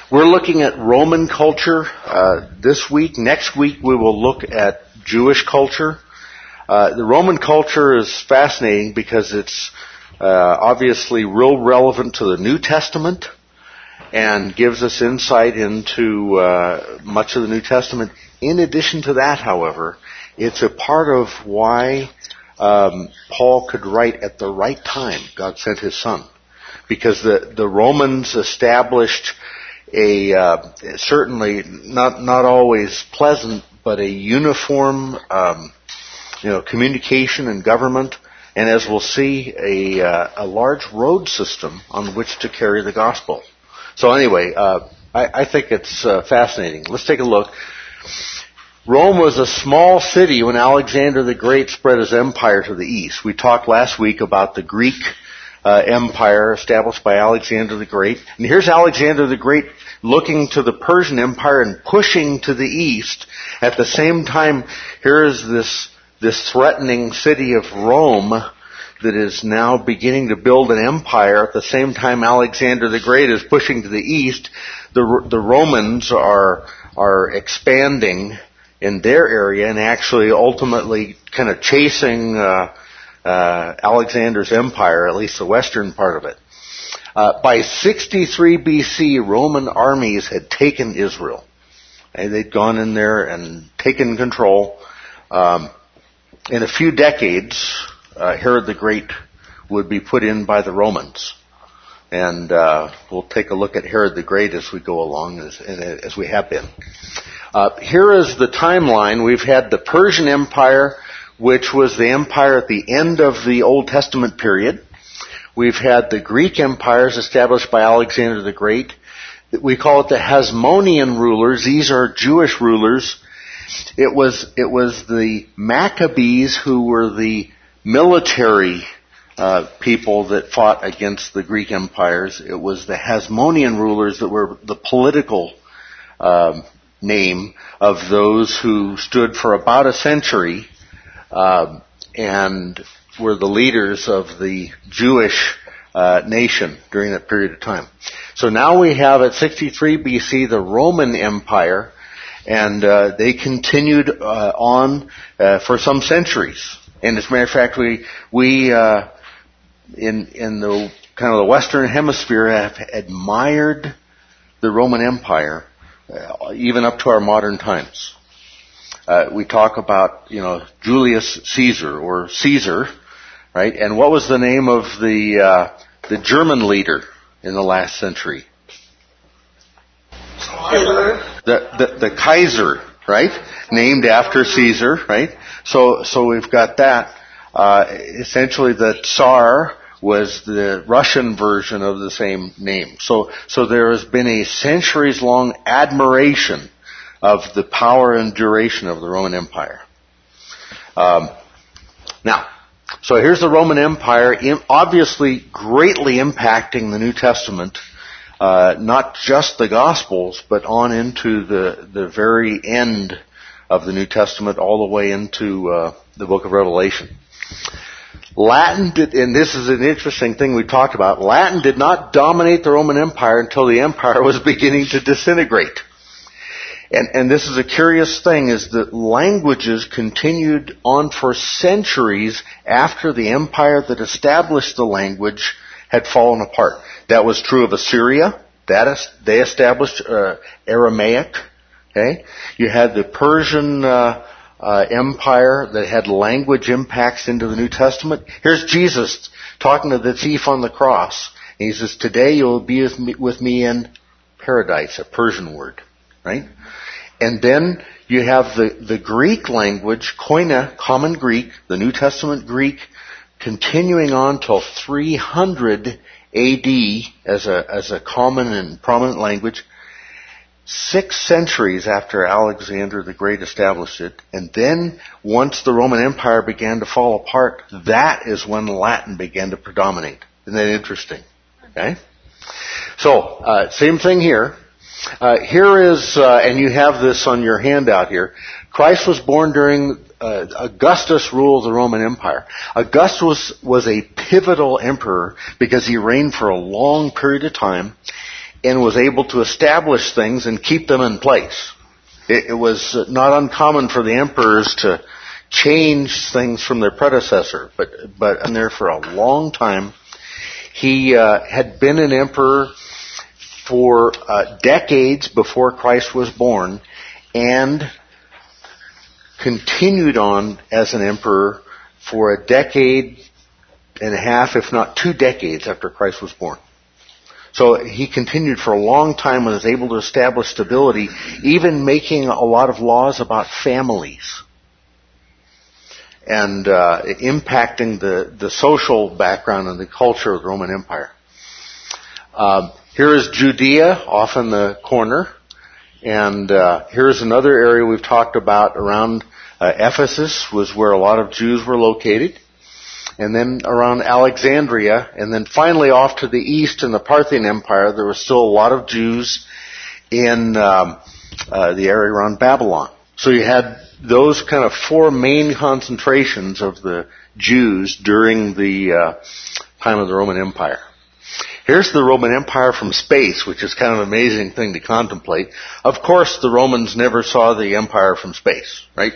We're looking at Roman culture this week. Next week we will look at Jewish culture. The Roman culture is fascinating because it's obviously real relevant to the New Testament and gives us insight into much of the New Testament. In addition to that, however, it's a part of why Paul could write at the right time. God sent his Son. Because the Romans established certainly not always pleasant, but a uniform, communication and government, and as we'll see, a large road system on which to carry the gospel. So anyway, I think it's fascinating. Let's take a look. Rome was a small city when Alexander the Great spread his empire to the east. We talked last week about the Greek empire established by Alexander the Great. And here's Alexander the Great looking to the Persian Empire and pushing to the east. At the same time, here is this threatening city of Rome that is now beginning to build an empire. At the same time, Alexander the Great is pushing to the east. The Romans are expanding in their area and actually ultimately kind of chasing Alexander's empire, at least the western part of it. By 63 BC, Roman armies had taken Israel. And they'd gone in there and taken control. In a few decades, Herod the Great would be put in by the Romans. And we'll take a look at Herod the Great as we go along, as we have been. Here is the timeline. We've had the Persian Empire, which was the empire at the end of the Old Testament period. We've had the Greek empires established by Alexander the Great. We call it the Hasmonean rulers. These are Jewish rulers. It was the Maccabees who were the military people that fought against the Greek empires. It was the Hasmonean rulers that were the political name of those who stood for about a century and were the leaders of the Jewish nation during that period of time. So now we have at 63 BC the Roman Empire, and they continued on for some centuries. And as a matter of fact, we in the kind of the Western Hemisphere have admired the Roman Empire even up to our modern times. We talk about, Julius Caesar or Caesar, right? And what was the name of the German leader in the last century? The Kaiser, right? Named after Caesar, right? So we've got that. Essentially, the Tsar was the Russian version of the same name. So there has been a centuries-long admiration of the power and duration of the Roman Empire. Now, so here's the Roman Empire, obviously greatly impacting the New Testament, not just the Gospels, but on into the very end of the New Testament, all the way into the book of Revelation. Latin did, and this is an interesting thing we talked about, Latin did not dominate the Roman Empire until the empire was beginning to disintegrate. And this is a curious thing, is that languages continued on for centuries after the empire that established the language had fallen apart. That was true of Assyria. They established Aramaic. Okay, you had the Persian empire that had language impacts into the New Testament. Here's Jesus talking to the thief on the cross. And he says, "Today you will be with me in paradise," a Persian word, right? And then you have the Greek language, Koine, Common Greek, the New Testament Greek, continuing on till 300 AD as a common and prominent language. 6 centuries after Alexander the Great established it, and then once the Roman Empire began to fall apart, that is when Latin began to predominate. Isn't that interesting? Okay? So, same thing here. Here is, and you have this on your handout here, Christ was born during Augustus ruled the Roman Empire. Augustus was a pivotal emperor because he reigned for a long period of time. and was able to establish things and keep them in place. It was not uncommon for the emperors to change things from their predecessor, but in there for a long time. He had been an emperor for decades before Christ was born, and continued on as an emperor for a decade and a half, if not 2 decades after Christ was born. So he continued for a long time and was able to establish stability, even making a lot of laws about families and impacting the social background and the culture of the Roman Empire. Here is Judea off in the corner, and here's another area we've talked about around Ephesus, was where a lot of Jews were located. And then around Alexandria, and then finally off to the east in the Parthian Empire, there was still a lot of Jews in the area around Babylon. So you had those kind of 4 main concentrations of the Jews during the time of the Roman Empire. Here's the Roman Empire from space, which is kind of an amazing thing to contemplate. Of course, the Romans never saw the empire from space, right?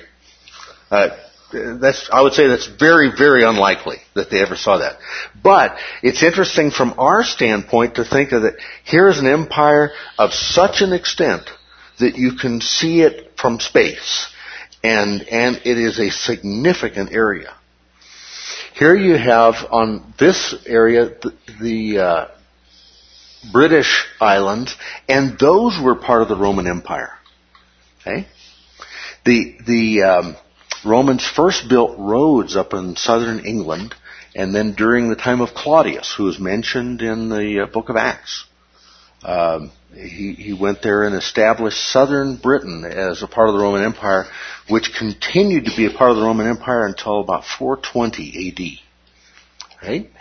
I would say that's very, very unlikely that they ever saw that. But it's interesting from our standpoint to think of it. Here's an empire of such an extent that you can see it from space, and it is a significant area. Here you have on this area the British islands, and those were part of the Roman Empire. Okay, the Romans first built roads up in southern England, and then during the time of Claudius, who is mentioned in the book of Acts, he went there and established southern Britain as a part of the Roman Empire, which continued to be a part of the Roman Empire until about 420 AD. Right?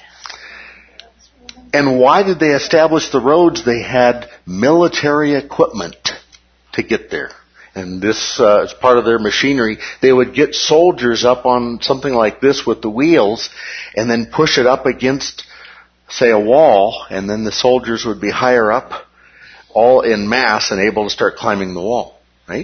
And why did they establish the roads? They had military equipment to get there. And this is part of their machinery. They would get soldiers up on something like this with the wheels and then push it up against, say, a wall, and then the soldiers would be higher up, all in mass, and able to start climbing the wall, right?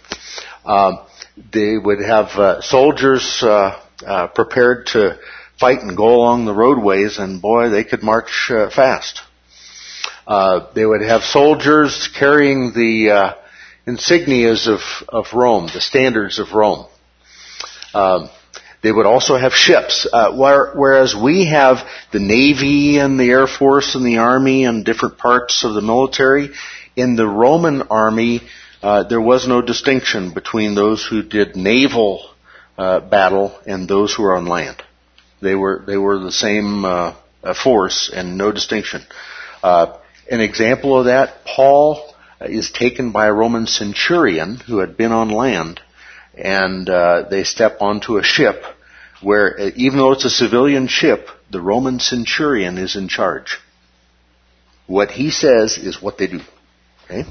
They would have soldiers prepared to fight and go along the roadways, and boy, they could march fast. They would have soldiers carrying the insignias of Rome, the standards of Rome. They would also have ships, whereas we have the Navy and the Air Force and the Army and different parts of the military. In the Roman Army, there was no distinction between those who did naval battle and those who were on land. They were the same force and no distinction. An example of that, Paul is taken by a Roman centurion who had been on land, and they step onto a ship where, even though it's a civilian ship, the Roman centurion is in charge. What he says is what they do. Okay?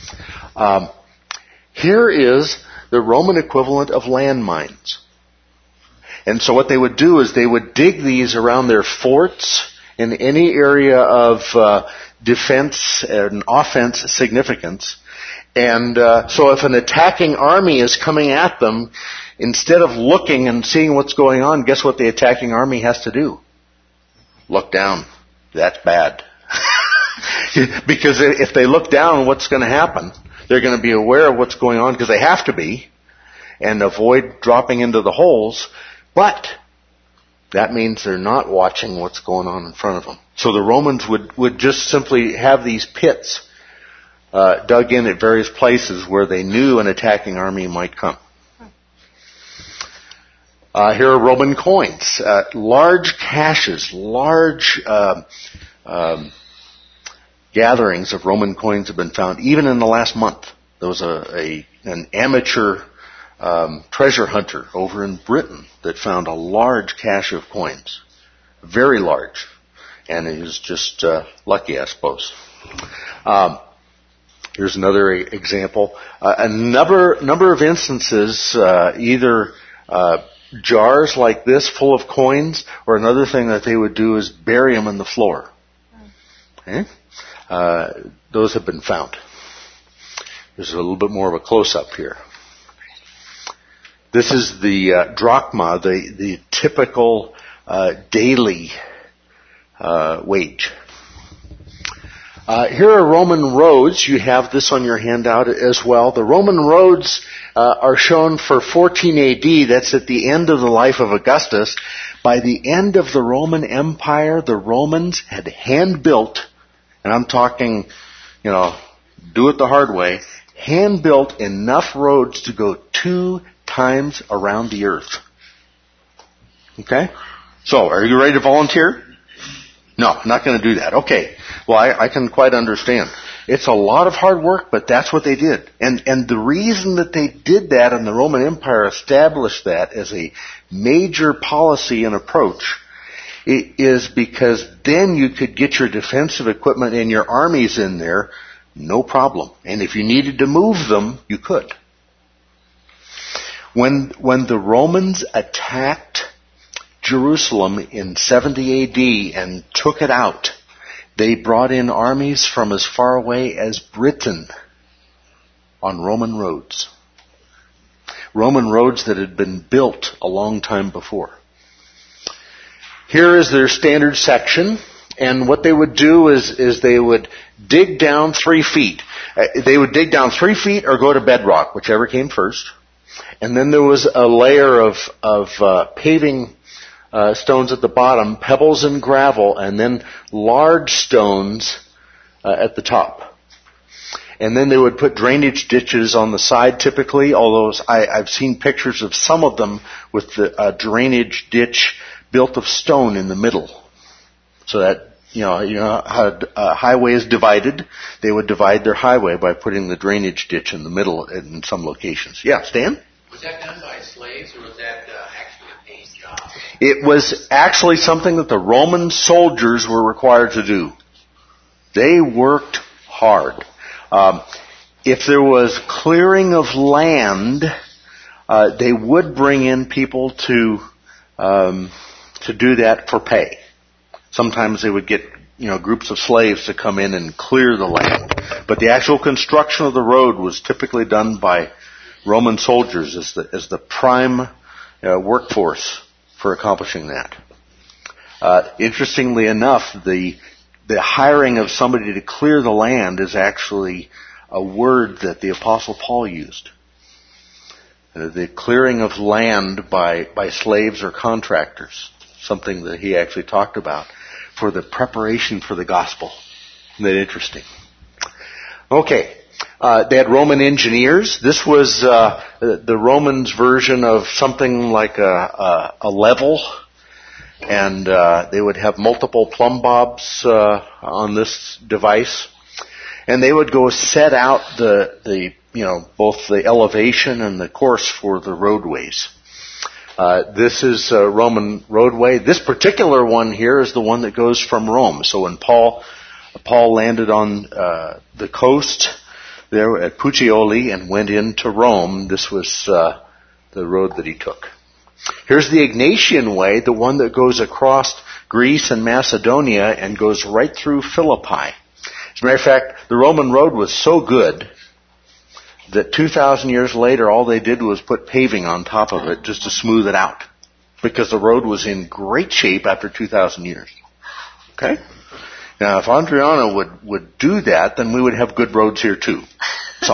Here is the Roman equivalent of landmines. And so what they would do is they would dig these around their forts in any area of defense and offense significance. And so if an attacking army is coming at them, instead of looking and seeing what's going on, guess what the attacking army has to do? Look down. That's bad. Because if they look down, what's going to happen? They're going to be aware of what's going on, because they have to be, and avoid dropping into the holes. But that means they're not watching what's going on in front of them. So the Romans would just simply have these pits dug in at various places where they knew an attacking army might come. Here are Roman coins, large caches, large gatherings of Roman coins have been found. Even in the last month, there was an amateur treasure hunter over in Britain that found a large cache of coins, very large, and he was just lucky, I suppose. Here's another example. A number of instances, either jars like this full of coins, or another thing that they would do is bury them in the floor. Okay? those have been found. There's a little bit more of a close-up here. This is the drachma, the typical daily wage. Here are Roman roads. You have this on your handout as well. The Roman roads are shown for 14 AD. That's at the end of the life of Augustus. By the end of the Roman Empire, the Romans had hand-built, and I'm talking, do it the hard way, hand-built enough roads to go 2 times around the earth. Okay? So, are you ready to volunteer? No, I'm not going to do that. Okay. Well, I can quite understand. It's a lot of hard work, but that's what they did. And the reason that they did that and the Roman Empire established that as a major policy and approach is because then you could get your defensive equipment and your armies in there, no problem. And if you needed to move them, you could. When the Romans attacked Jerusalem in 70 AD and took it out, they brought in armies from as far away as Britain on Roman roads. Roman roads that had been built a long time before. Here is their standard section, and what they would do is they would dig down 3 feet. They would dig down 3 feet or go to bedrock, whichever came first. And then there was a layer of paving stones at the bottom, pebbles and gravel, and then large stones at the top. And then they would put drainage ditches on the side typically, although I've seen pictures of some of them with the drainage ditch built of stone in the middle. So that, you know how a highway is divided. They would divide their highway by putting the drainage ditch in the middle in some locations. Yeah, Stan? Was that done by slaves or was that actually a paid job? It was actually something that the Roman soldiers were required to do. They worked hard. If there was clearing of land, they would bring in people to do that for pay. Sometimes they would get, groups of slaves to come in and clear the land. But the actual construction of the road was typically done by Roman soldiers as the prime workforce for accomplishing that. Interestingly enough, the hiring of somebody to clear the land is actually a word that the Apostle Paul used. The clearing of land by slaves or contractors, something that he actually talked about for the preparation for the gospel. Isn't that interesting? Okay. They had Roman engineers. This was the Romans' version of something like a level. And they would have multiple plumb bobs on this device. And they would go set out the both the elevation and the course for the roadways. This is a Roman roadway. This particular one here is the one that goes from Rome. So when Paul landed on the coast there at Puteoli and went into Rome, this was the road that he took. Here's the Egnatian Way, the one that goes across Greece and Macedonia and goes right through Philippi. As a matter of fact, the Roman road was so good that 2,000 years later, all they did was put paving on top of it just to smooth it out. Because the road was in great shape after 2,000 years. Okay? Now, if Andriana would do that, then we would have good roads here too. So,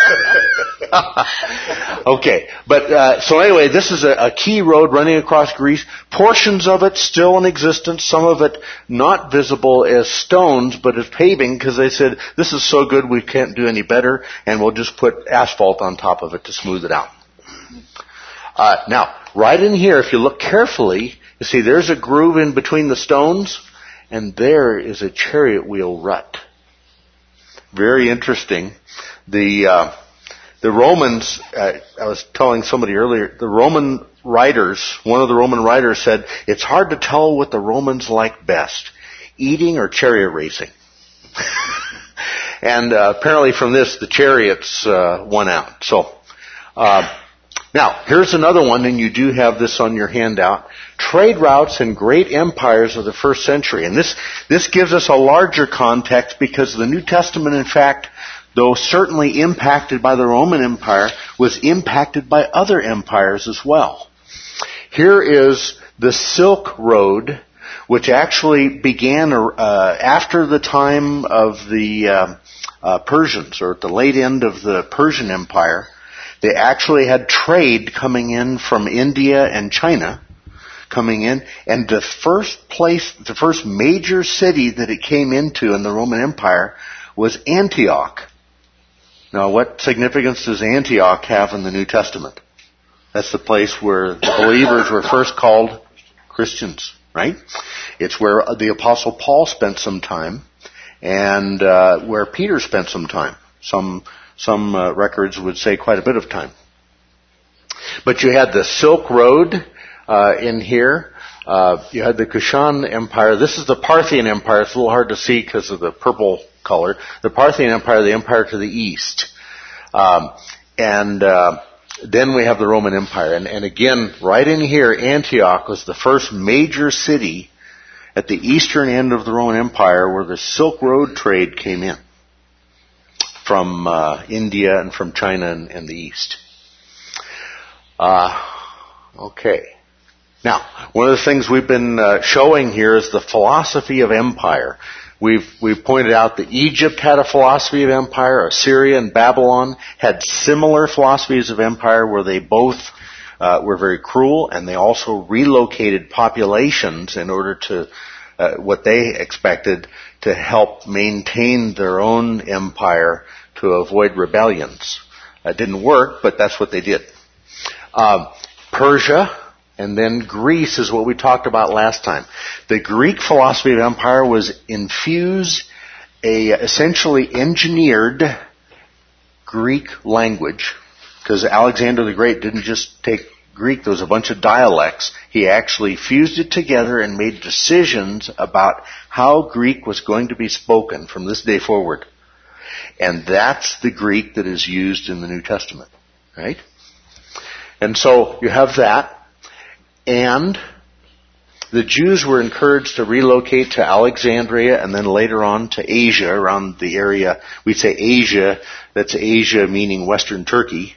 okay. But, so anyway, this is a key road running across Greece. Portions of it still in existence, some of it not visible as stones, but as paving, because they said, this is so good we can't do any better, and we'll just put asphalt on top of it to smooth it out. Now, right in here, if you look carefully, you see there's a groove in between the stones, and there is a chariot wheel rut. Very interesting. The Romans, I was telling somebody earlier, the Roman writers, one of the Roman writers said, it's hard to tell what the Romans liked best, eating or chariot racing. And apparently from this, the chariots won out. So, Now, here's another one, and you do have this on your handout. Trade routes and great empires of the first century. And this gives us a larger context because the New Testament, in fact, though certainly impacted by the Roman Empire, was impacted by other empires as well. Here is the Silk Road, which actually began after the time of the Persians, or at the late end of the Persian Empire. They actually had trade coming in from India and China coming in, and the first major city that it came into in the Roman Empire was Antioch. Now, what significance does Antioch have in the New Testament? That's the place where the believers were first called Christians, right? It's where the Apostle Paul spent some time, and where Peter spent some time. Some records would say quite a bit of time. But you had the Silk Road in here. You had the Kushan Empire. This is the Parthian Empire. It's a little hard to see because of the purple color. The Parthian Empire, the empire to the east. Then we have the Roman Empire. And again, right in here, Antioch was the first major city at the eastern end of the Roman Empire where the Silk Road trade came in from India and from China and the East. Okay. Now, one of the things we've been showing here is the philosophy of empire. We've pointed out that Egypt had a philosophy of empire. Assyria and Babylon had similar philosophies of empire where they both were very cruel, and they also relocated populations in order to what they expected to help maintain their own empire to avoid rebellions. It didn't work, but that's what they did. Persia and then Greece is what we talked about last time. The Greek philosophy of empire was infuse a essentially engineered Greek language, because Alexander the Great didn't just take Greek, there was a bunch of dialects. He actually fused it together and made decisions about how Greek was going to be spoken from this day forward. And that's the Greek that is used in the New Testament, right? And so you have that. And the Jews were encouraged to relocate to Alexandria and then later on to Asia, around the area. We'd say Asia, that's Asia meaning Western Turkey.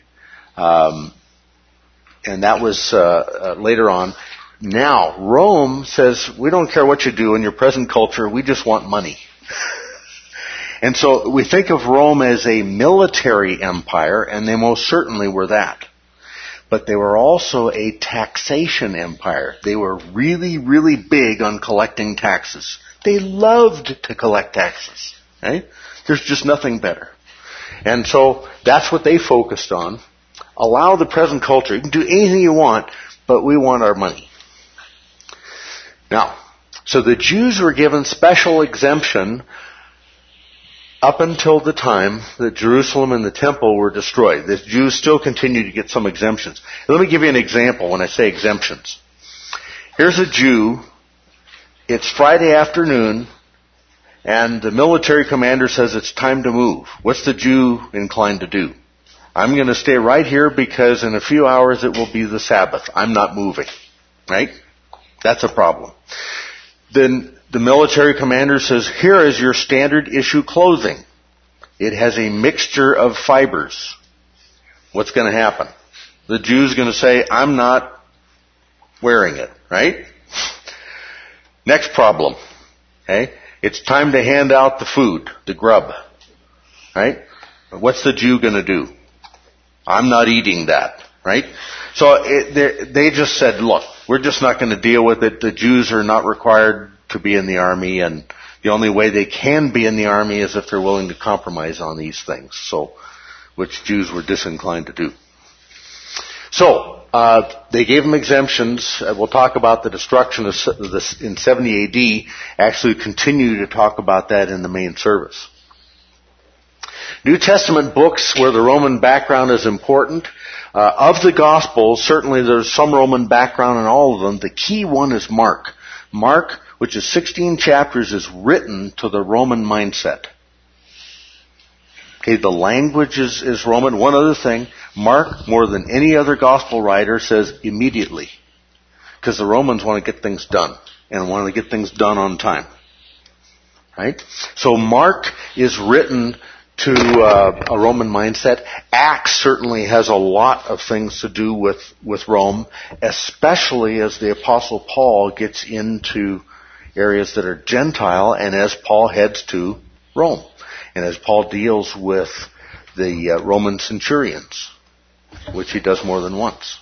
And that was later on. Now, Rome says, we don't care what you do in your present culture, we just want money. And so we think of Rome as a military empire, and they most certainly were that. But they were also a taxation empire. They were really, really big on collecting taxes. They loved to collect taxes, right? There's just nothing better. And so that's what they focused on. Allow the present culture. You can do anything you want, but we want our money. Now, so the Jews were given special exemption up until the time that Jerusalem and the temple were destroyed. The Jews still continue to get some exemptions. Let me give you an example when I say exemptions. Here's a Jew. It's Friday afternoon, and the military commander says it's time to move. What's the Jew inclined to do? I'm going to stay right here because in a few hours it will be the Sabbath. I'm not moving. Right? That's a problem. Then the military commander says, here is your standard issue clothing. It has a mixture of fibers. What's going to happen? The Jew's going to say, I'm not wearing it. Right? Next problem. Okay? It's time to hand out the food, the grub. Right? What's the Jew going to do? I'm not eating that, right? So they just said, look, we're just not going to deal with it. The Jews are not required to be in the army, and the only way they can be in the army is if they're willing to compromise on these things. So, which Jews were disinclined to do. So, they gave them exemptions. We'll talk about the destruction of this in 70 AD. Actually continue to talk about that in the main service. New Testament books where the Roman background is important. Of the Gospels, certainly there's some Roman background in all of them. The key one is Mark. Mark, which is 16 chapters, is written to the Roman mindset. Okay, the language is Roman. One other thing, Mark, more than any other gospel writer, says immediately. Because the Romans want to get things done. And want to get things done on time. Right? So Mark is written to a Roman mindset. Acts certainly has a lot of things to do with Rome, especially as the Apostle Paul gets into areas that are Gentile and as Paul heads to Rome. And as Paul deals with the Roman centurions, which he does more than once.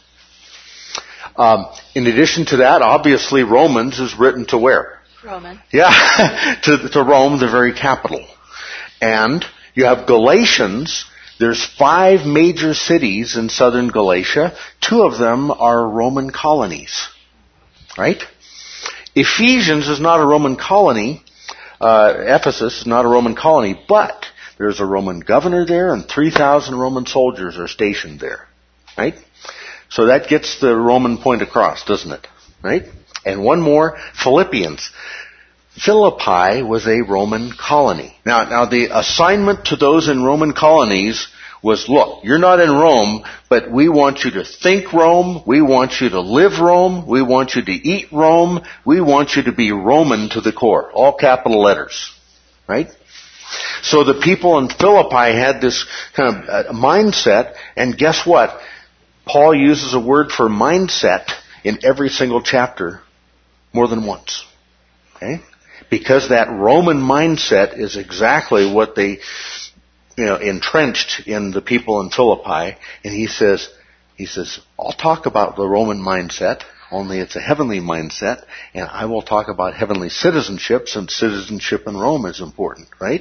In addition to that, obviously Romans is written to where? Roman. Yeah, to Rome, the very capital. And you have Galatians. There's 5 major cities in southern Galatia. 2 of them are Roman colonies. Right? Ephesians is not a Roman colony. Ephesus is not a Roman colony, but there's a Roman governor there and 3,000 Roman soldiers are stationed there. Right? So that gets the Roman point across, doesn't it? Right? And one more, Philippians. Philippi was a Roman colony. Now the assignment to those in Roman colonies was, look, you're not in Rome, but we want you to think Rome, we want you to live Rome, we want you to eat Rome, we want you to be Roman to the core. All capital letters. Right? So the people in Philippi had this kind of mindset, and guess what? Paul uses a word for mindset in every single chapter more than once. Okay? Because that Roman mindset is exactly what they, entrenched in the people in Philippi. And he says, I'll talk about the Roman mindset, only it's a heavenly mindset, and I will talk about heavenly citizenship, since citizenship in Rome is important, right?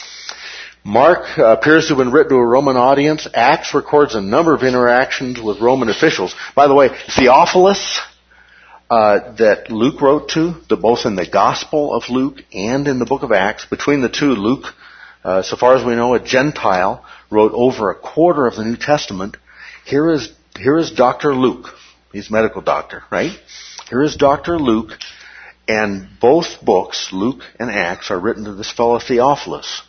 Mark appears to have been written to a Roman audience. Acts records a number of interactions with Roman officials. By the way, Theophilus, that Luke wrote to, both in the Gospel of Luke and in the book of Acts, between the two, Luke, so far as we know, a Gentile, wrote over a quarter of the New Testament. Here is Dr. Luke. He's a medical doctor, right? Here is Dr. Luke, and both books, Luke and Acts, are written to this fellow Theophilus.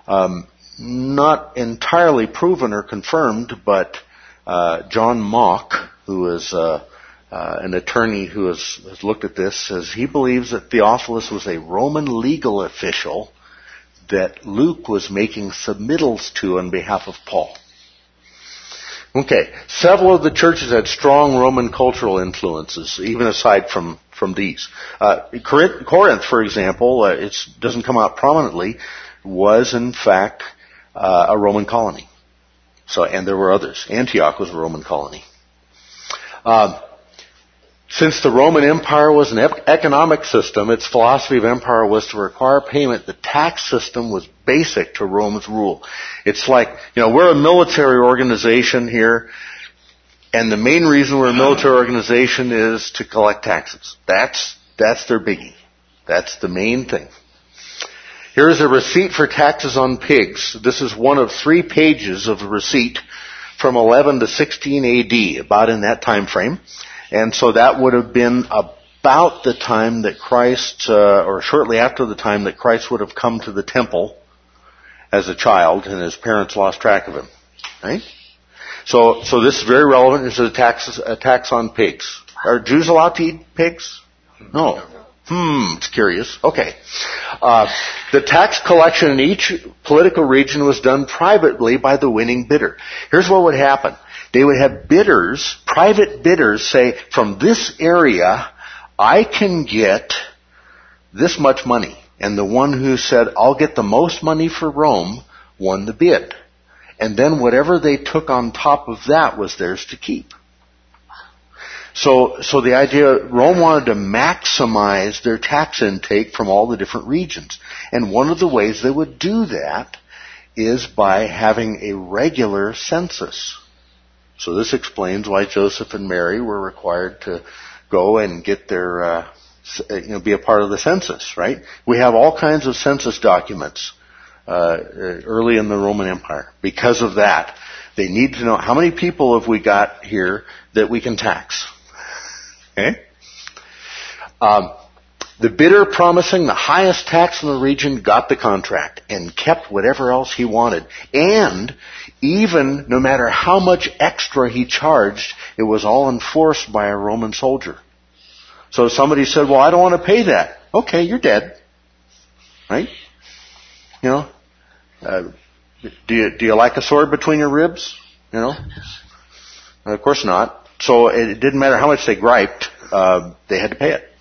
Not entirely proven or confirmed, but John Mock, who is an attorney who has looked at this, says he believes that Theophilus was a Roman legal official that Luke was making submittals to on behalf of Paul. Okay, several of the churches had strong Roman cultural influences, even aside from these. Corinth, for example, it doesn't come out prominently, was in fact a Roman colony. And there were others. Antioch was a Roman colony. Since the Roman Empire was an economic system, its philosophy of empire was to require payment. The tax system was basic to Rome's rule. It's like, we're a military organization here, and the main reason we're a military organization is to collect taxes. That's their biggie. That's the main thing. Here is a receipt for taxes on pigs. This is one of 3 pages of a receipt from 11 to 16 AD, about in that time frame. And so that would have been about the time that Christ, or shortly after the time that Christ would have come to the temple as a child, and his parents lost track of him. Right? So this is very relevant. This is a tax on pigs. Are Jews allowed to eat pigs? No. It's curious. Okay. The tax collection in each political region was done privately by the winning bidder. Here's what would happen. They would have bidders, private bidders, say, from this area, I can get this much money. And the one who said, I'll get the most money for Rome, won the bid. And then whatever they took on top of that was theirs to keep. So the idea, Rome wanted to maximize their tax intake from all the different regions. And one of the ways they would do that is by having a regular census. So this explains why Joseph and Mary were required to go and get their, be a part of the census, right? We have all kinds of census documents early in the Roman Empire. Because of that, they need to know how many people have we got here that we can tax. Okay? The bidder promising the highest tax in the region got the contract and kept whatever else he wanted. And even no matter how much extra he charged, it was all enforced by a Roman soldier. So somebody said, well, I don't want to pay that. Okay, you're dead. Right? You know, do you like a sword between your ribs? You know? Of course not. So it didn't matter how much they griped, they had to pay it.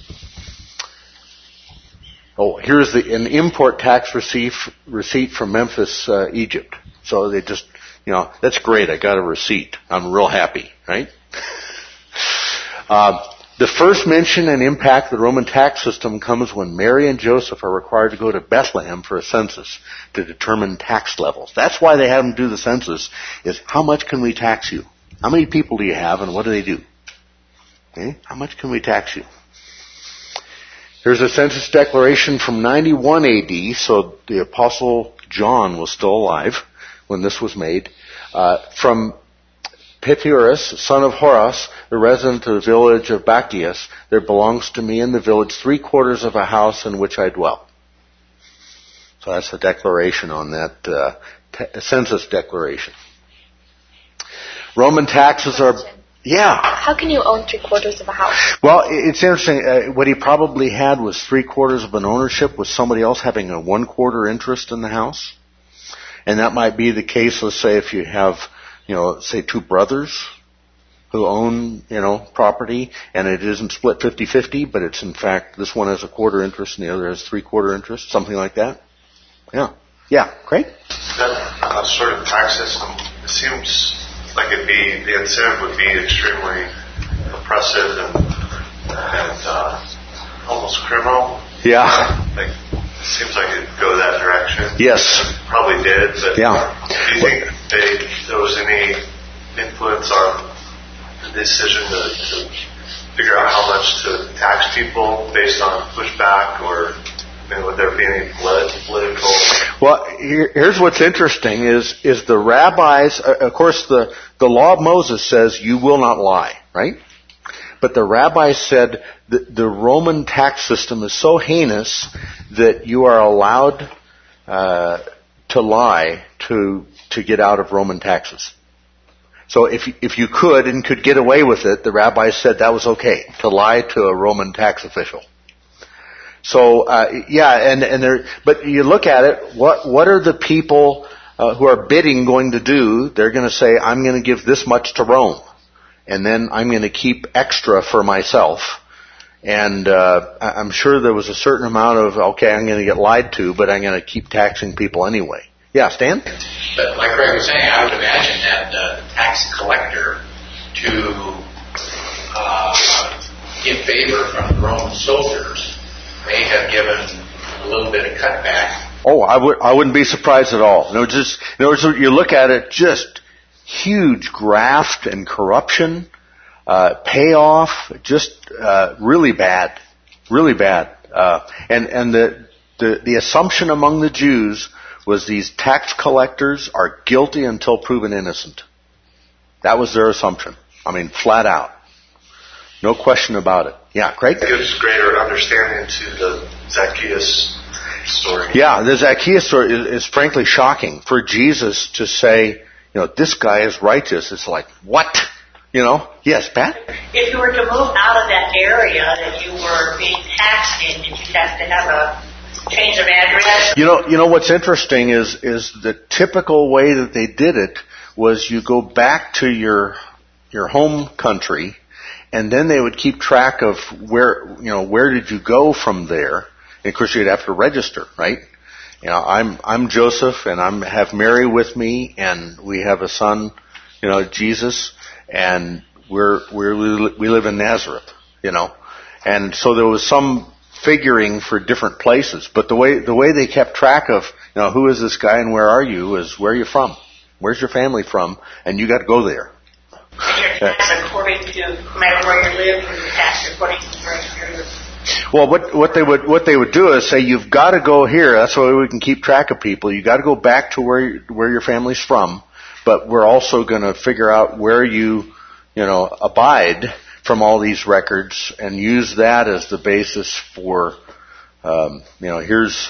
Oh, here's an import tax receipt from Memphis, Egypt. So they just, that's great. I got a receipt. I'm real happy, right? The first mention and impact of the Roman tax system comes when Mary and Joseph are required to go to Bethlehem for a census to determine tax levels. That's why they have them do the census, is how much can we tax you? How many people do you have and what do they do? Okay? How much can we tax you? Here's a census declaration from 91 AD, so the Apostle John was still alive when this was made, from Pythiurus, son of Horas, the resident of the village of Bacchius. There belongs to me in the village 3/4 of a house in which I dwell. So that's a declaration on that census declaration. Roman taxes are... Yeah. How can you own 3/4 of a house? Well, it's interesting. What he probably had was 3/4 of an ownership with somebody else having a 1/4 interest in the house. And that might be the case, let's say, if you have, say 2 brothers who own, property, and it isn't split 50-50, but it's in fact, this one has a 1/4 interest and the other has 3/4 interest, something like that. Yeah. Yeah, Craig? That sort of tax system, it seems like the incentive would be extremely oppressive and almost criminal. Yeah. It seems like it'd go that direction. Yes. It probably did, but yeah. Do you think there was any influence on the decision to figure out how much to tax people based on pushback, or would there be any political? Well, here's what's interesting is the rabbis, of course the law of Moses says you will not lie, right? But the rabbis said that the Roman tax system is so heinous that you are allowed to lie to get out of Roman taxes. So if you could get away with it, the rabbis said that was okay, to lie to a Roman tax official. So, but you look at it, what are the people who are bidding going to do? They're going to say, I'm going to give this much to Rome, and then I'm going to keep extra for myself. And I'm sure there was a certain amount of, okay, I'm going to get lied to, but I'm going to keep taxing people anyway. Yeah, Stan? But like Greg was saying, I would imagine that the tax collector to get favor from the Roman soldiers may have given a little bit of cutback. Oh, I wouldn't be surprised at all. In other words, you look at it, just huge graft and corruption, payoff, just really bad, really bad. And the assumption among the Jews was these tax collectors are guilty until proven innocent. That was their assumption. I mean, flat out. No question about it. Yeah, Craig? It gives greater understanding to the Zacchaeus story. Yeah, the Zacchaeus story is frankly shocking. For Jesus to say, this guy is righteous, it's like, what? Yes, Pat? If you were to move out of that area that you were being taxed in, did you have to have a change of address? You know what's interesting is the typical way that they did it was you go back to your home country, and then they would keep track of where did you go from there. And of course, you'd have to register, right? I'm Joseph, and I have Mary with me, and we have a son, Jesus, and we live in Nazareth, and so there was some figuring for different places. But the way they kept track of, who is this guy and where are you, is where are you from? Where's your family from? And you got to go there. And you're taxed according to, no matter where you live, you're taxed according to where you live. Well, what they would do is say, you've got to go here. That's why we can keep track of people. You got to go back to where your family's from. But we're also going to figure out where you abide, from all these records and use that as the basis for, here's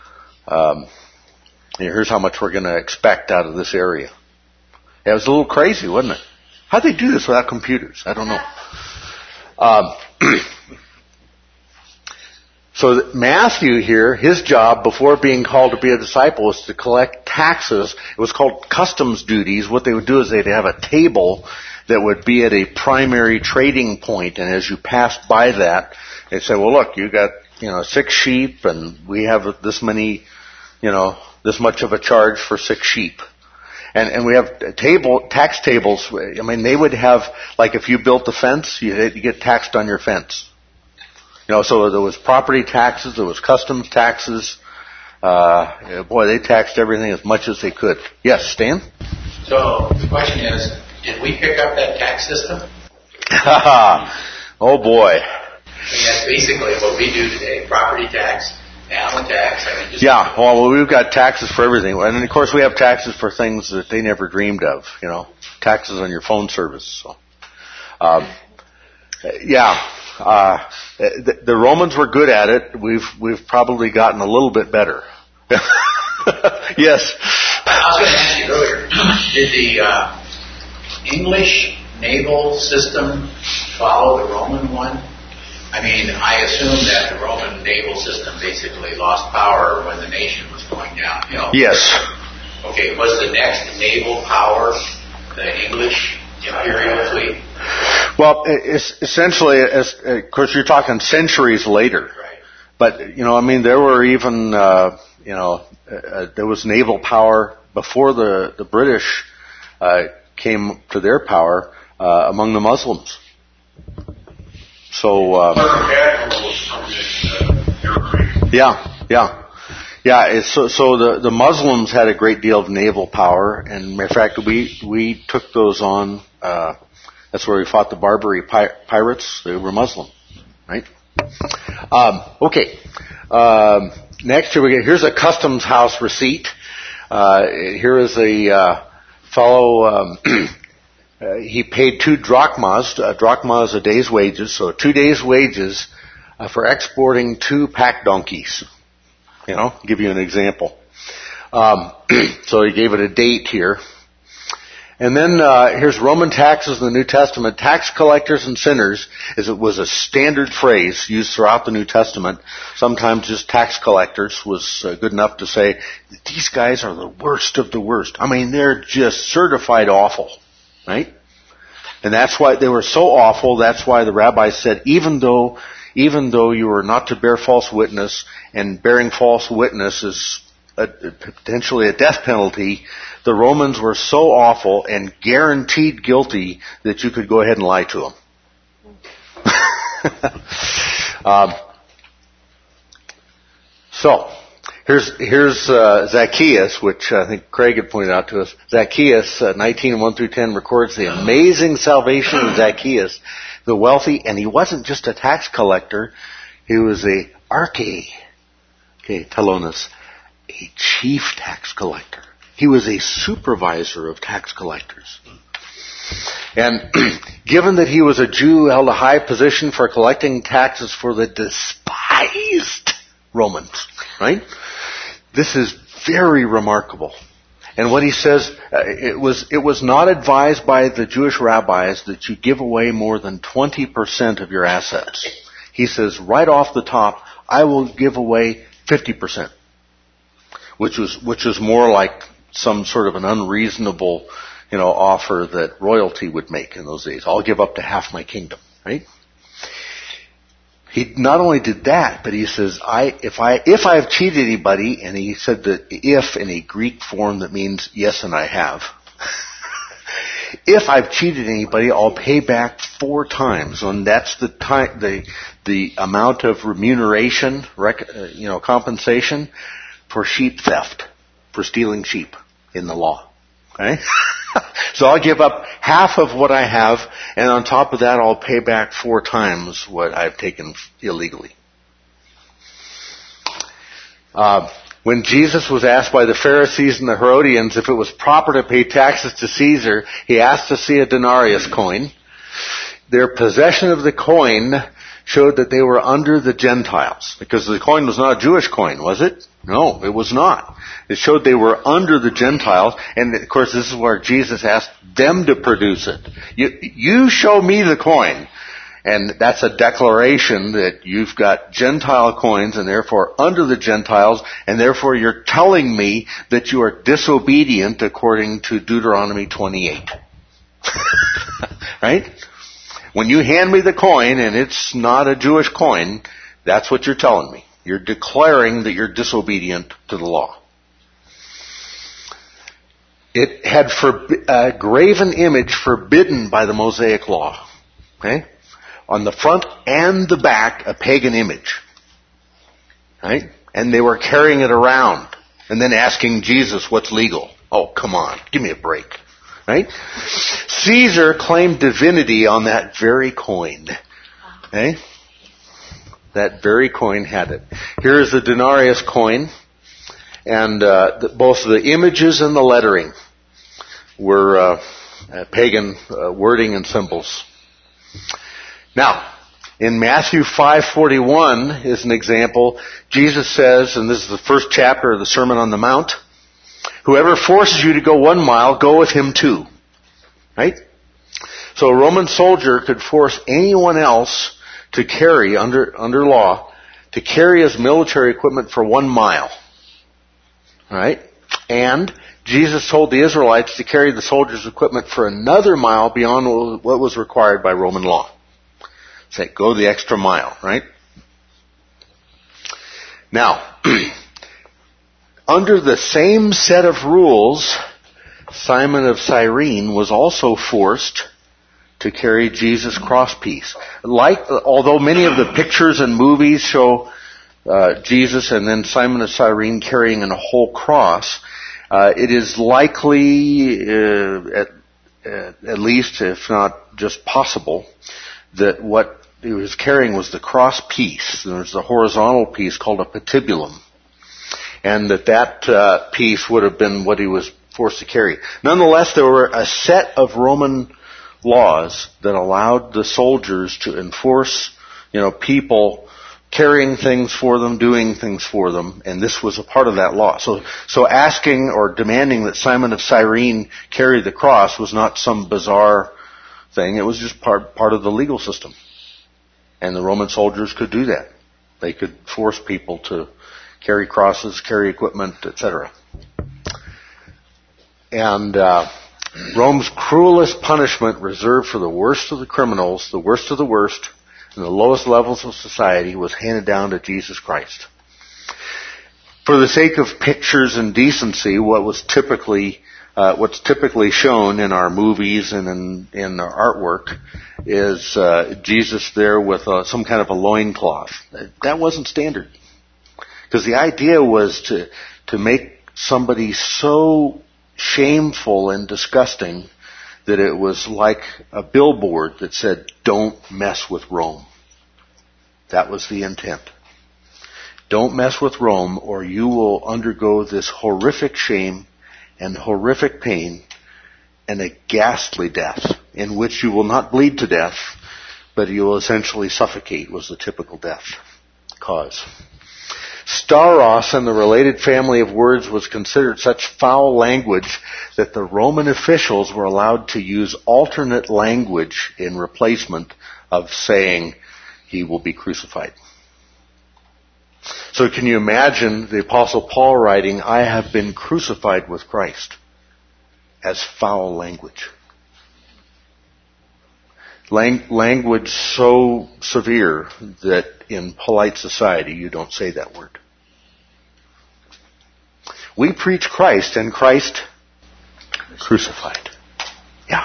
how much we're going to expect out of this area. It was a little crazy, wasn't it? How'd they do this without computers? I don't know. So Matthew here, his job before being called to be a disciple was to collect taxes. It was called customs duties. What they would do is they'd have a table that would be at a primary trading point, and as you passed by that, they'd say, well, look, you got, 6 sheep, and we have this many, this much of a charge for 6 sheep. And we have tax tables. I mean, they would have, like if you built a fence, you get taxed on your fence. So there was property taxes, there was customs taxes. They taxed everything as much as they could. Yes, Stan? So the question is, did we pick up that tax system? Oh boy. I mean, that's basically what we do today. Property tax, animal tax. We've got taxes for everything. And of course we have taxes for things that they never dreamed of, taxes on your phone service. So, the Romans were good at it. We've probably gotten a little bit better. Yes. I was going to ask you earlier, did the English naval system follow the Roman one? I mean, I assume that the Roman naval system basically lost power when the nation was going down. Yes. Okay, was the next naval power the English imperial fleet? Well, essentially, of course, you're talking centuries later. Right. But, there were even, there was naval power before the British came to their power among the Muslims. So, So the Muslims had a great deal of naval power, and matter of fact, we took those on. That's where we fought the Barbary pirates. They were Muslim, right? Okay. Next, here's a customs house receipt. Here is a fellow. He paid 2 drachmas. A drachma is a day's wages, so 2 days' wages for exporting 2 pack donkeys. Give you an example. So he gave it a date here. And then here's Roman taxes in the New Testament. Tax collectors and sinners was a standard phrase used throughout the New Testament. Sometimes just tax collectors was good enough to say, these guys are the worst of the worst. I mean, they're just certified awful, right? And that's why they were so awful. That's why the rabbis said, even though you were not to bear false witness, and bearing false witness is potentially a death penalty, the Romans were so awful and guaranteed guilty that you could go ahead and lie to them. So, here's Zacchaeus, which I think Craig had pointed out to us. Zacchaeus, 19:1-10, records the amazing salvation of Zacchaeus, the wealthy, and he wasn't just a tax collector, he was a telonis, a chief tax collector. He was a supervisor of tax collectors. And given that he was a Jew, held a high position for collecting taxes for the despised Romans, right? This is very remarkable. And what he says, it was not advised by the Jewish rabbis that you give away more than 20% of your assets. He says, right off the top, I will give away 50%, which was more like some sort of an unreasonable, offer that royalty would make in those days. I'll give up to half my kingdom, right? He not only did that, but he says, if I've cheated anybody, and he said that if in a Greek form that means yes, and I have. If I've cheated anybody, I'll pay back 4 times, and that's the amount of remuneration, compensation for sheep theft, for stealing sheep in the law. Okay? So I'll give up half of what I have, and on top of that, I'll pay back 4 times what I've taken illegally. When Jesus was asked by the Pharisees and the Herodians if it was proper to pay taxes to Caesar, he asked to see a denarius coin. their possession of the coin showed that they were under the Gentiles. Because the coin was not a Jewish coin, was it? No, it was not. It showed they were under the Gentiles, and of course this is where Jesus asked them to produce it. You show me the coin. And that's a declaration that you've got Gentile coins and therefore under the Gentiles, and therefore you're telling me that you are disobedient according to Deuteronomy 28. Right? When you hand me the coin and it's not a Jewish coin, that's what you're telling me. You're declaring that you're disobedient to the law. It had a graven image forbidden by the Mosaic law. Okay? On the front and the back, a pagan image. Right? And they were carrying it around and then asking Jesus what's legal. Oh, come on. Give me a break. Right? Caesar claimed divinity on that very coin. Okay? That very coin had it. Here is the denarius coin. And both the images and the lettering were pagan wording and symbols. Now, in Matthew 5:41 is an example. Jesus says, and this is the first chapter of the Sermon on the Mount, whoever forces you to go 1 mile, go with him 2. Right? So a Roman soldier could force anyone else to carry, under law, to carry his military equipment for 1 mile. Right? And Jesus told the Israelites to carry the soldiers' equipment for another mile beyond what was required by Roman law. Say, go the extra mile, right? Now, under the same set of rules, Simon of Cyrene was also forced to carry Jesus' crosspiece. Although many of the pictures and movies show Jesus and then Simon of Cyrene carrying a whole cross, it is likely, at least, if not just possible, that what he was carrying was the cross piece. There's a horizontal piece called a patibulum. And that piece would have been what he was forced to carry. Nonetheless, there were a set of Roman laws that allowed the soldiers to enforce, people carrying things for them, doing things for them, and this was a part of that law. So asking or demanding that Simon of Cyrene carry the cross was not some bizarre thing. It was just part of the legal system. And the Roman soldiers could do that. They could force people to carry crosses, carry equipment, etc. And Rome's cruelest punishment reserved for the worst of the criminals, the worst of the worst, and the lowest levels of society was handed down to Jesus Christ. For the sake of pictures and decency, what's typically shown in our movies and in our artwork is Jesus there with some kind of a loincloth. That wasn't standard. Because the idea was to make somebody so shameful and disgusting that it was like a billboard that said, "Don't mess with Rome." That was the intent. Don't mess with Rome or you will undergo this horrific shame and horrific pain and a ghastly death in which you will not bleed to death, but you will essentially suffocate was the typical death cause. Staros and the related family of words was considered such foul language that the Roman officials were allowed to use alternate language in replacement of saying, "He will be crucified." So can you imagine the Apostle Paul writing, "I have been crucified with Christ," as foul language? Language so severe that in polite society you don't say that word. We preach Christ and Christ crucified. Yeah.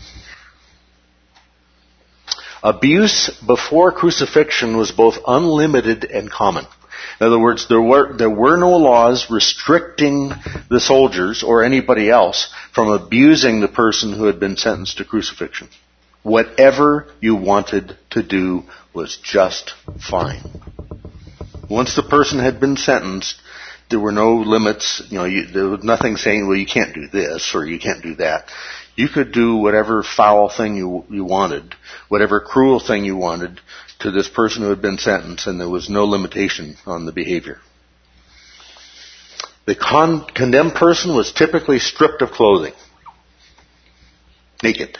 Abuse before crucifixion was both unlimited and common. In other words, there were no laws restricting the soldiers or anybody else from abusing the person who had been sentenced to crucifixion. Whatever you wanted to do was just fine. Once the person had been sentenced, there were no limits. There was nothing saying, well, you can't do this or you can't do that. You could do whatever foul thing you wanted, whatever cruel thing you wanted to this person who had been sentenced, and there was no limitation on the behavior. The condemned person was typically stripped of clothing, naked.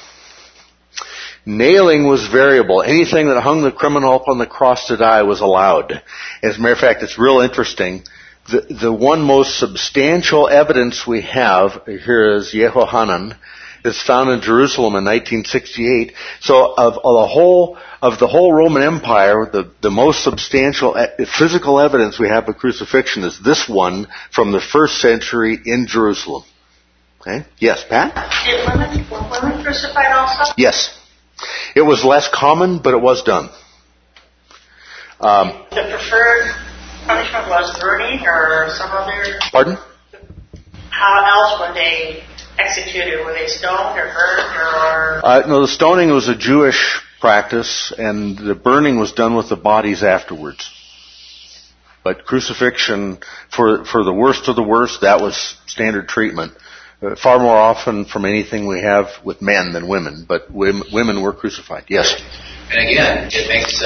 Nailing was variable. Anything that hung the criminal up on the cross to die was allowed. As a matter of fact, it's real interesting. The one most substantial evidence we have here is Yehohanan. It's found in Jerusalem in 1968. So of the whole Roman Empire, the most substantial physical evidence we have of crucifixion is this one from the first century in Jerusalem. Okay? Yes, Pat? Were women crucified also? Yes. It was less common, but it was done. The preferred punishment was burning or some other... Pardon? How else were they executed? Were they stoned or burned or... No, the stoning was a Jewish practice, and the burning was done with the bodies afterwards. But crucifixion, for the worst of the worst, that was standard treatment. Far more often from anything we have with men than women, but women were crucified. Yes? And again, it makes,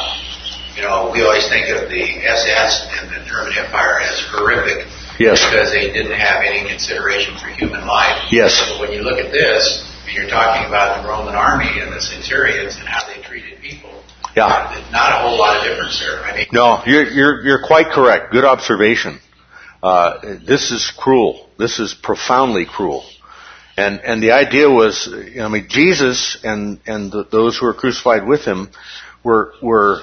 we always think of the SS and the German Empire as horrific. Yes. Because they didn't have any consideration for human life. Yes. But when you look at this, and you're talking about the Roman army and the centurions and how they treated people, yeah, not a whole lot of difference there. I mean, no, you're quite correct. Good observation. This is cruel. This is profoundly cruel. And the idea was, Jesus and those who were crucified with him were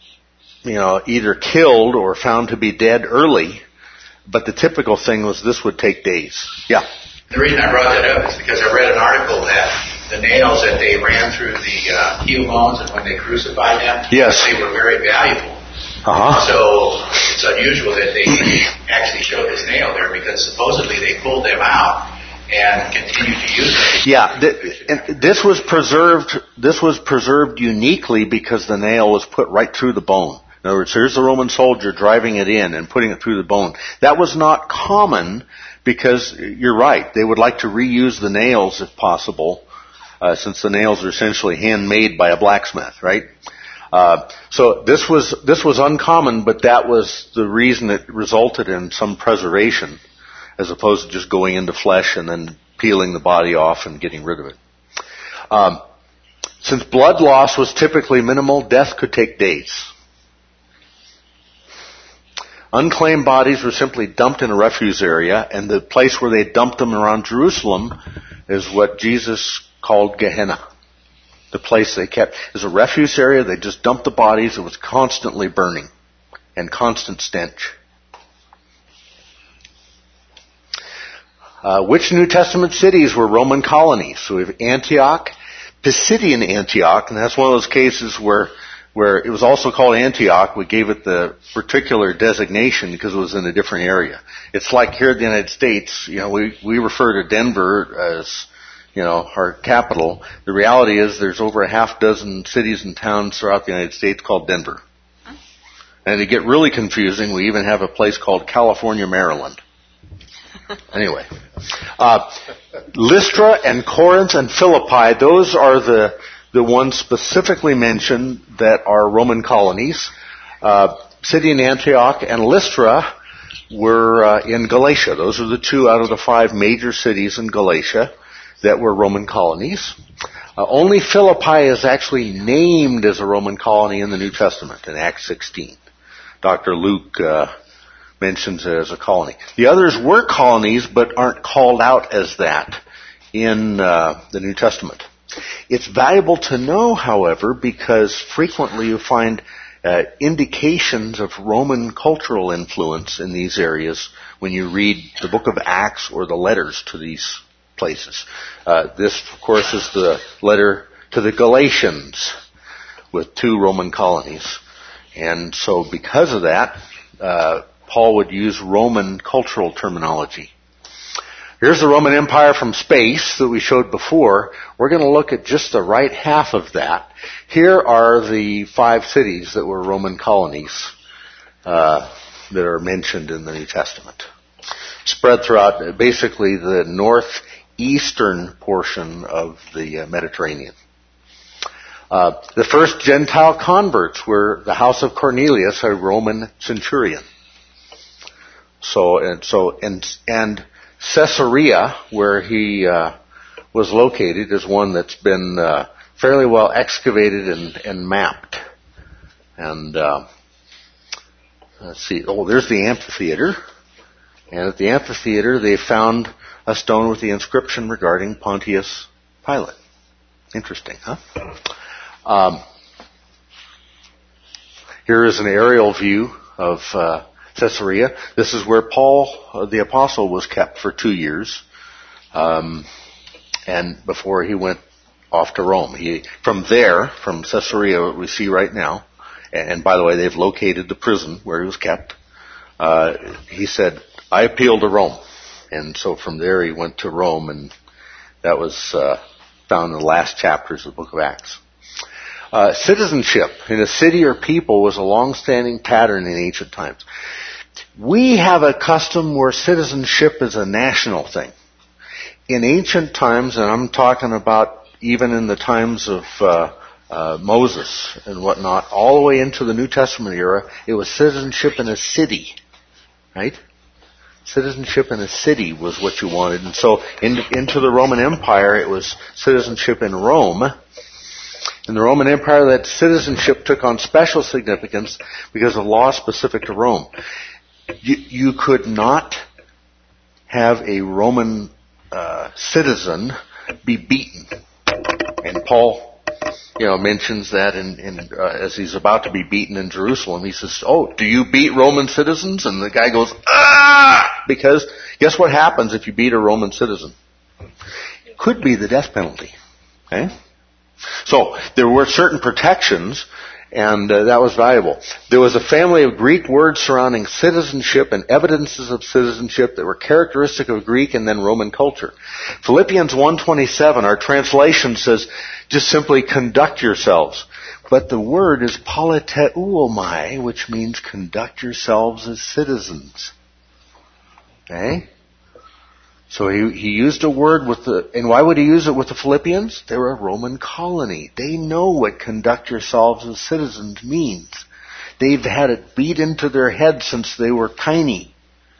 either killed or found to be dead early. But the typical thing was this would take days. Yeah. The reason I brought that up is because I read an article that the nails that they ran through the heel bones and when they crucified them, yes, they were very valuable. Uh-huh. So it's unusual that they actually showed this nail there because supposedly they pulled them out and continued to use them. Yeah, and this was preserved. This was preserved uniquely because the nail was put right through the bone. In other words, here's the Roman soldier driving it in and putting it through the bone. That was not common because you're right. They would like to reuse the nails if possible, since the nails are essentially handmade by a blacksmith, right? So this was uncommon, but that was the reason it resulted in some preservation, as opposed to just going into flesh and then peeling the body off and getting rid of it. Since blood loss was typically minimal, death could take days. Unclaimed bodies were simply dumped in a refuse area, and the place where they dumped them around Jerusalem is what Jesus called Gehenna. The place they kept is a refuse area. They just dumped the bodies. It was constantly burning and constant stench. Which New Testament cities were Roman colonies? So we have Antioch, Pisidian Antioch, and that's one of those cases where it was also called Antioch. We gave it the particular designation because it was in a different area. It's like here in the United States, we refer to Denver as, our capital. The reality is there's over a half dozen cities and towns throughout the United States called Denver. And to get really confusing, we even have a place called California, Maryland. Anyway. Lystra and Corinth and Philippi, those are the ones specifically mentioned that are Roman colonies. Pisidian Antioch and Lystra were in Galatia. Those are the two out of the 5 major cities in Galatia that were Roman colonies. Only Philippi is actually named as a Roman colony in the New Testament in Acts 16. Dr. Luke mentions it as a colony. The others were colonies but aren't called out as that in the New Testament. It's valuable to know, however, because frequently you find indications of Roman cultural influence in these areas when you read the book of Acts or the letters to these places. This, of course, is the letter to the Galatians with 2 Roman colonies. And so because of that, Paul would use Roman cultural terminology. Here's the Roman Empire from space that we showed before. We're going to look at just the right half of that. Here are the 5 cities that were Roman colonies that are mentioned in the New Testament. Spread throughout basically the eastern portion of the Mediterranean. The first Gentile converts were the house of Cornelius, a Roman centurion. And Caesarea, where he was located, is one that's been fairly well excavated and mapped. And let's see. Oh, there's the amphitheater. And at the amphitheater, they found a stone with the inscription regarding Pontius Pilate. Interesting, huh? Here is an aerial view of Caesarea. This is where Paul, the apostle, was kept for 2 years, and before he went off to Rome. From Caesarea, we see right now, and by the way, they've located the prison where he was kept. He said, I appeal to Rome. And so from there he went to Rome, and that was found in the last chapters of the book of Acts. Citizenship in a city or people was a long-standing pattern in ancient times. We have a custom where citizenship is a national thing. In ancient times, and I'm talking about even in the times of Moses and whatnot, all the way into the New Testament era, it was citizenship in a city, right? Citizenship in a city was what you wanted. And so into the Roman Empire, it was citizenship in Rome. In the Roman Empire, that citizenship took on special significance because of laws specific to Rome. You could not have a Roman citizen be beaten. And Paul, mentions that as he's about to be beaten in Jerusalem. He says, "Oh, do you beat Roman citizens?" And the guy goes, "Ah!" Because guess what happens if you beat a Roman citizen? It could be the death penalty. Okay? So there were certain protections, and that was valuable. There was a family of Greek words surrounding citizenship and evidences of citizenship that were characteristic of Greek and then Roman culture. Philippians 1:27, our translation says, just simply conduct yourselves. But the word is politeuomai, which means conduct yourselves as citizens. Okay? So he used a word and why would he use it with the Philippians? They're a Roman colony. They know what conduct yourselves as citizens means. They've had it beat into their head since they were tiny.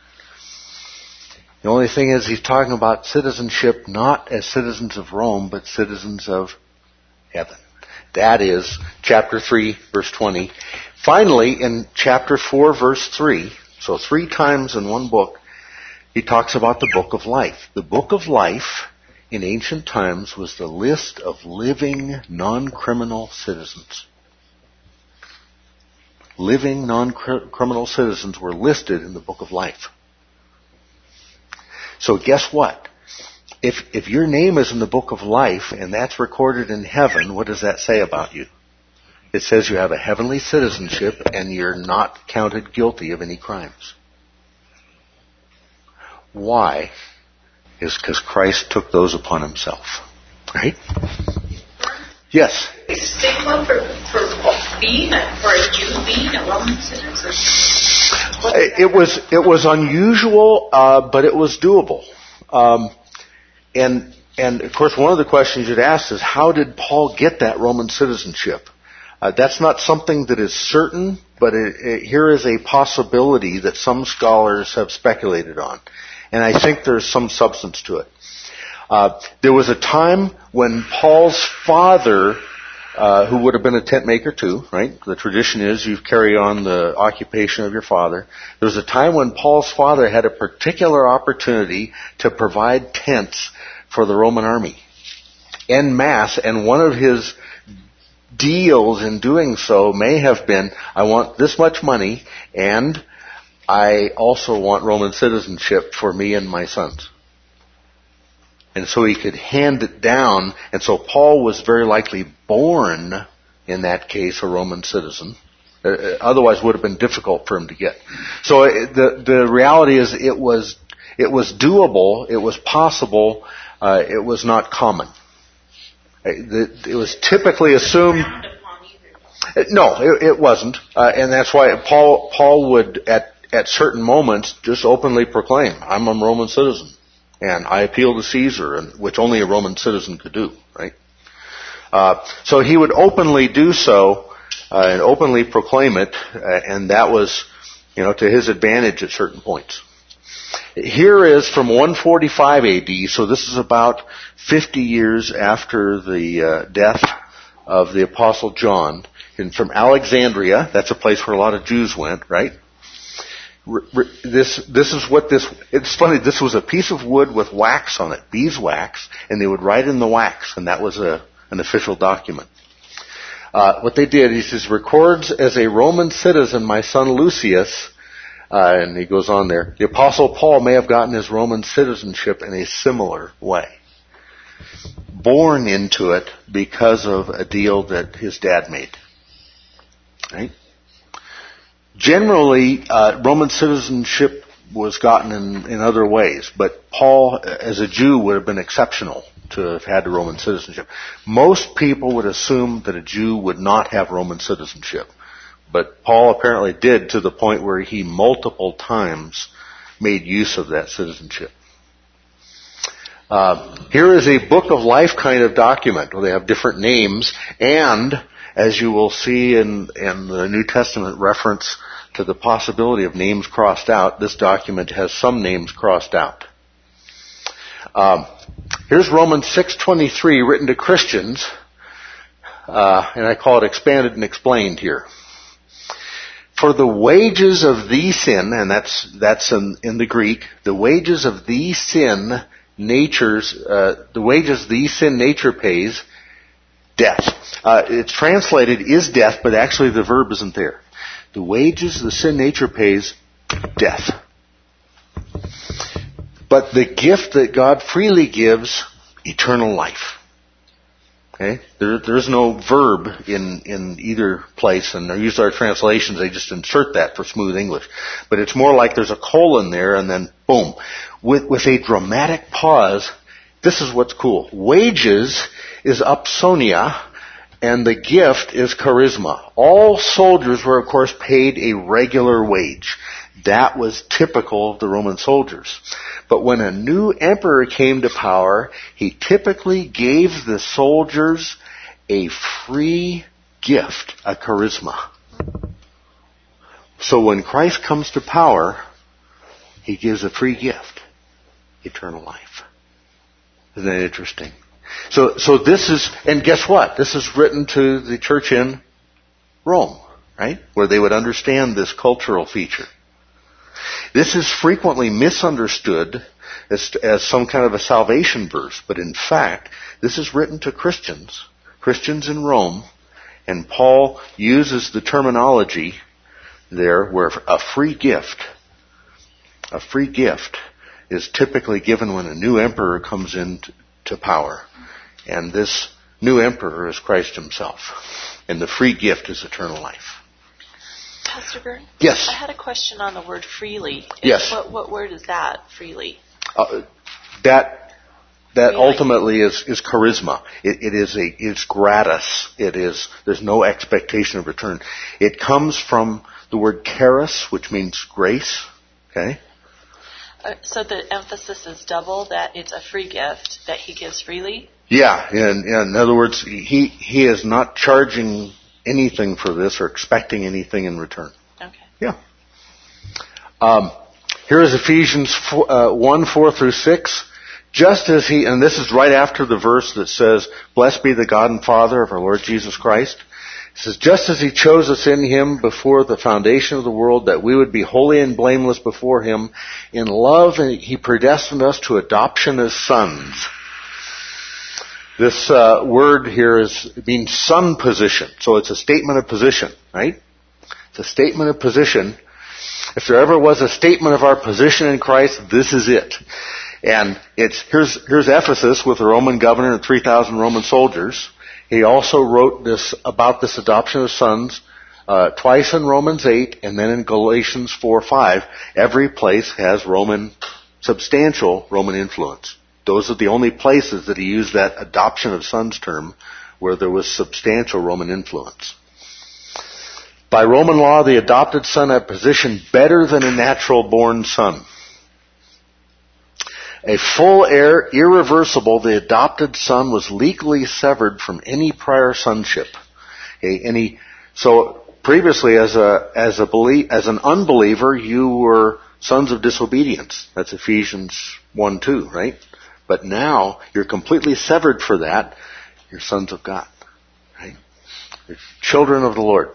The only thing is he's talking about citizenship not as citizens of Rome, but citizens of heaven. That is chapter 3, verse 20. Finally, in chapter 4, verse 3, so 3 times in one book, he talks about the book of life. The book of life in ancient times was the list of living non-criminal citizens. Living non-criminal citizens were listed in the book of life. So guess what? If your name is in the book of life and that's recorded in heaven, what does that say about you? It says you have a heavenly citizenship and you're not counted guilty of any crimes. Why? Is because Christ took those upon himself. Right? Yes? Stigma for a Jew being a Roman citizen? It was unusual, but it was doable. And of course, one of the questions you'd ask is, how did Paul get that Roman citizenship? That's not something that is certain, but here is a possibility that some scholars have speculated on. And I think there's some substance to it. There was a time when Paul's father, who would have been a tent maker too, right? The tradition is you carry on the occupation of your father. There was a time when Paul's father had a particular opportunity to provide tents for the Roman army en masse, and one of his deals in doing so may have been, I want this much money, and I also want Roman citizenship for me and my sons. And so he could hand it down, and so Paul was very likely born, in that case, a Roman citizen. Otherwise, it would have been difficult for him to get. So the reality is it was doable, it was possible, it was not common. It was typically assumed... No, it wasn't. And that's why Paul would, at certain moments, just openly proclaim, I'm a Roman citizen. and I appeal to Caesar, and which only a Roman citizen could do, right? So he would openly do so and openly proclaim it, and that was, to his advantage at certain points. Here is from 145 AD, so this is about 50 years after the death of the Apostle John, and from Alexandria. That's a place where a lot of Jews went, right? This is what this. It's funny. This was a piece of wood with wax on it, beeswax, and they would write in the wax, and that was an official document. What they did, he says, records as a Roman citizen my son Lucius, and he goes on there. The Apostle Paul may have gotten his Roman citizenship in a similar way, born into it because of a deal that his dad made. Right? Generally, Roman citizenship was gotten in other ways, but Paul, as a Jew, would have been exceptional to have had the Roman citizenship. Most people would assume that a Jew would not have Roman citizenship, but Paul apparently did, to the point where he multiple times made use of that citizenship. Here is a book of life kind of document where they have different names, and as you will see in the New Testament reference to the possibility of names crossed out, this document has some names crossed out. Here's Romans 6:23 written to Christians, and I call it expanded and explained here. For the wages of the sin, and that's in the Greek, the wages of the sin nature pays, death. It's translated is death, but actually the verb isn't there. The wages the sin nature pays, death. But the gift that God freely gives, eternal life. Okay? There's no verb in either place, and usually our translations, they just insert that for smooth English. But it's more like there's a colon there, and then boom. With a dramatic pause, this is what's cool. Wages is opsonia, and the gift is charisma. All soldiers were, of course, paid a regular wage. That was typical of the Roman soldiers. But when a new emperor came to power, he typically gave the soldiers a free gift, a charisma. So when Christ comes to power, he gives a free gift, eternal life. Isn't that interesting? So this is, and guess what? This is written to the church in Rome, right? Where they would understand this cultural feature. This is frequently misunderstood as some kind of a salvation verse, but in fact, this is written to Christians in Rome, and Paul uses the terminology there where a free gift is typically given when a new emperor comes into power. And this new emperor is Christ himself. And the free gift is eternal life. Pastor Byrne? Yes. I had a question on the word freely. Yes. What word is that, freely? That freely? Ultimately is charisma. It's gratis. There's no expectation of return. It comes from the word charis, which means grace. Okay? So the emphasis is double, that it's a free gift that he gives freely? Yeah. In other words, he is not charging anything for this or expecting anything in return. Okay. Yeah. Here is Ephesians 1:4-6. Just as he, and this is right after the verse that says, blessed be the God and Father of our Lord Jesus Christ. It says, just as he chose us in him before the foundation of the world, that we would be holy and blameless before him. In love, he predestined us to adoption as sons. This word here means son position. So it's a statement of position, right? It's a statement of position. If there ever was a statement of our position in Christ, this is it. And here's Ephesus with a Roman governor and 3,000 Roman soldiers. He also wrote about this adoption of sons twice in Romans 8 and then in Galatians 4:5. Every place has substantial Roman influence. Those are the only places that he used that adoption of sons term where there was substantial Roman influence. By Roman law, the adopted son had a position better than a natural born son. A full heir, irreversible, the adopted son was legally severed from any prior sonship. Okay, so previously as an unbeliever, you were sons of disobedience. That's Ephesians 1:2, right? But now you're completely severed for that. You're sons of God, right? You're children of the Lord.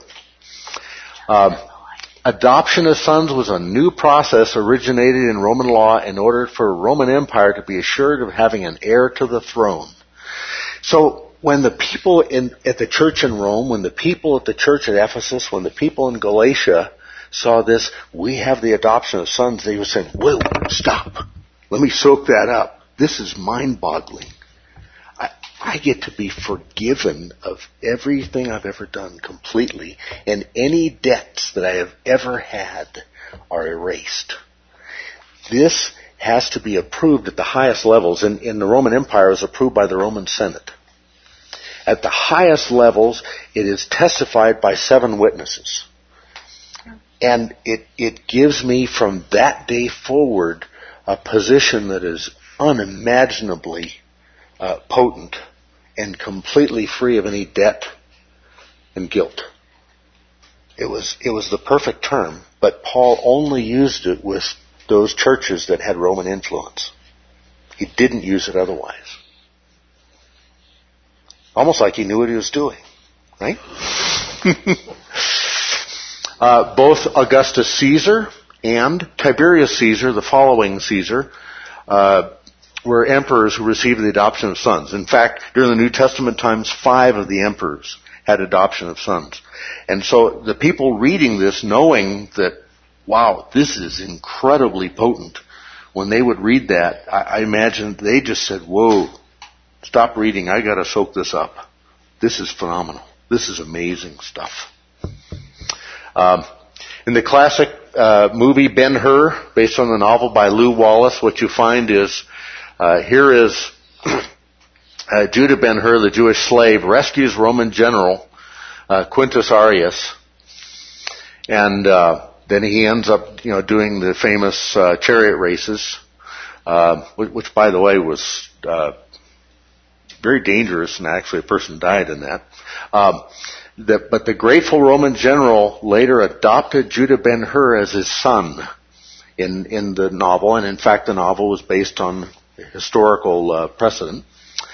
Adoption as sons was a new process originated in Roman law in order for the Roman Empire to be assured of having an heir to the throne. So when the people at the church in Rome, when the people at the church at Ephesus, when the people in Galatia saw this, we have the adoption of sons, they were saying, whoa, stop. Let me soak that up. This is mind-boggling. I get to be forgiven of everything I've ever done completely, and any debts that I have ever had are erased. This has to be approved at the highest levels. In the Roman Empire, it was approved by the Roman Senate. At the highest levels, it is testified by 7 witnesses. And it gives me from that day forward a position that is unimaginably potent and completely free of any debt and guilt. It was the perfect term, but Paul only used it with those churches that had Roman influence. He didn't use it otherwise. Almost like he knew what he was doing, right? Both Augustus Caesar and Tiberius Caesar, the following Caesar, were emperors who received the adoption of sons. In fact, during the New Testament times, 5 of the emperors had adoption of sons. And so the people reading this, knowing that, wow, this is incredibly potent, when they would read that, I imagine they just said, whoa, stop reading, I gotta soak this up. This is phenomenal. This is amazing stuff. In the classic movie Ben-Hur, based on the novel by Lew Wallace, what you find is here is Judah Ben-Hur, the Jewish slave, rescues Roman general Quintus Arrius, and then he ends up, doing the famous chariot races, which, by the way, was very dangerous, and actually a person died in that. But the grateful Roman general later adopted Judah Ben-Hur as his son in the novel, and in fact the novel was based on historical precedent.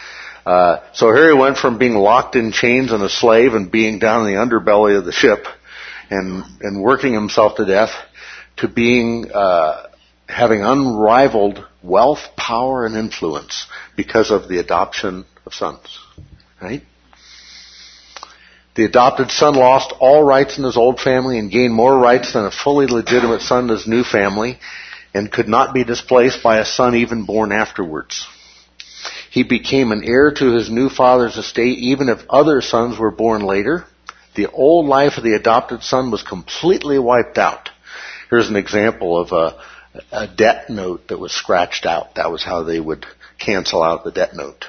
So here he went from being locked in chains and a slave and being down in the underbelly of the ship and working himself to death to being having unrivaled wealth, power, and influence because of the adoption of sons. Right? The adopted son lost all rights in his old family and gained more rights than a fully legitimate son in his new family, and could not be displaced by a son even born afterwards. He became an heir to his new father's estate even if other sons were born later. The old life of the adopted son was completely wiped out. Here's an example of a debt note that was scratched out. That was how they would cancel out the debt note.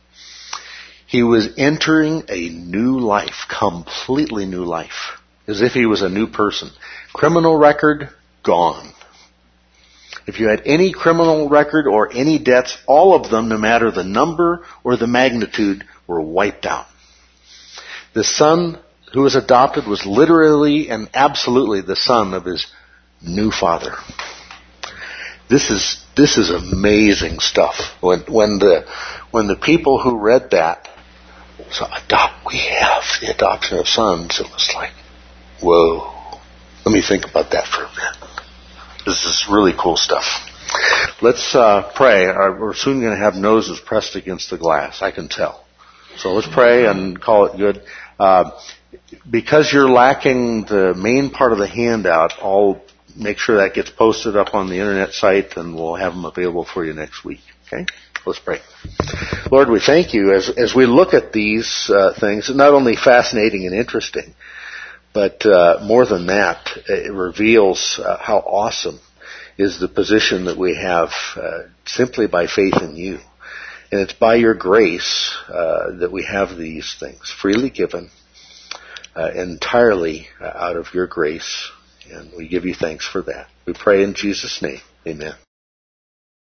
He was entering a new life, completely new life, as if he was a new person. Criminal record, gone. If you had any criminal record or any debts, all of them, no matter the number or the magnitude, were wiped out. The son who was adopted was literally and absolutely the son of his new father. This is amazing stuff. When the people who read that, so we have the adoption of sons, it was like, whoa. Let me think about that for a minute. This is really cool stuff. Let's pray. We're soon going to have noses pressed against the glass, I can tell. So let's pray and call it good. Because you're lacking the main part of the handout, I'll make sure that gets posted up on the internet site, and we'll have them available for you next week. Okay? Let's pray. Lord, we thank you as we look at these things, not only fascinating and interesting, but more than that, it reveals how awesome is the position that we have simply by faith in you. And it's by your grace that we have these things freely given, entirely out of your grace. And we give you thanks for that. We pray in Jesus' name. Amen.